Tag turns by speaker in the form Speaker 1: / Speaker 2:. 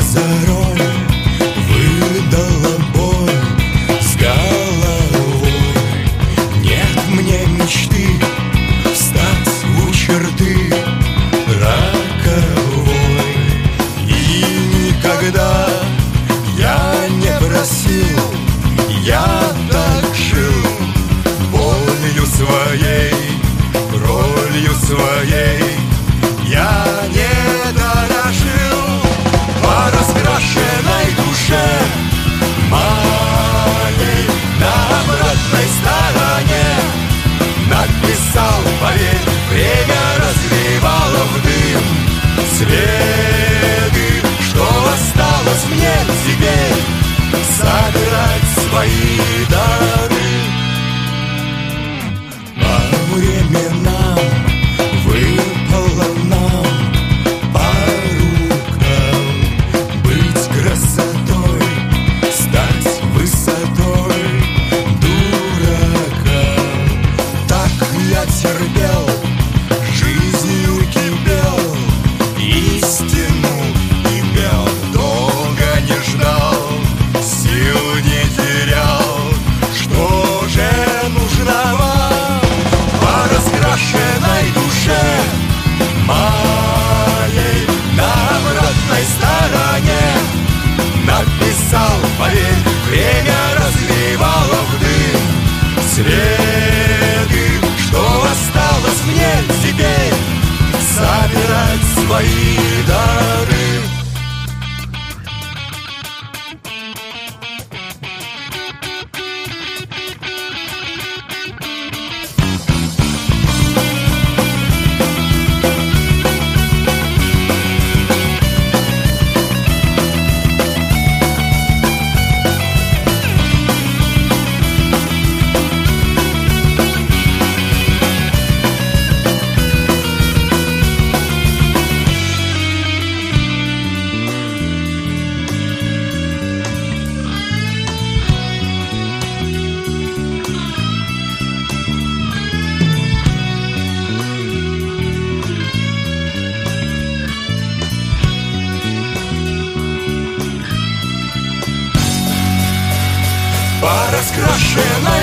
Speaker 1: зарой выдала боль с головой. Нет мне мечты встать у черты роковой. И никогда я не просил, я так жил болью своей, ролью своей. Я не дорожил по раскрашенной душе моей. На обратной стороне написал, поверь, время развивало в дым следы. Что осталось мне теперь? Собирать свои дары. По временам выпало нам по рукам быть красотой, стать высотой дурака. Так я терпел, жизнью кипел, истину имел, долго не ждал, сил не терял. Что же нужно вам по раскрашенной душе моей? На обратной стороне написал, поверь, время развивало в дым следы. Что осталось мне теперь? Собирать свои дары. По раскрашенной